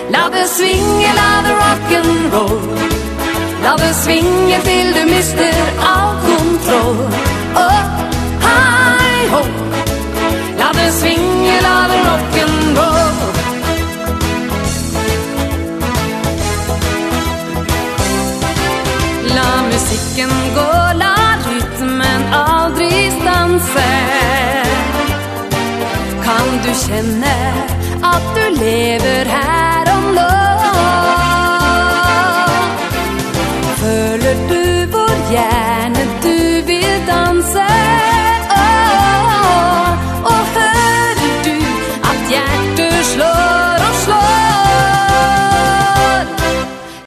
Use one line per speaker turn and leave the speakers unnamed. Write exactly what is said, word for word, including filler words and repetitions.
La det svinge, la det rock'n'roll. La det svinge till du mister all kontroll. Oh, hej, ho. La det svinge, la det rock'n'roll. La musiken gå, la rytmen aldrig stanse. Kan du känna att du lever här och nu? Följer du vår hjärta?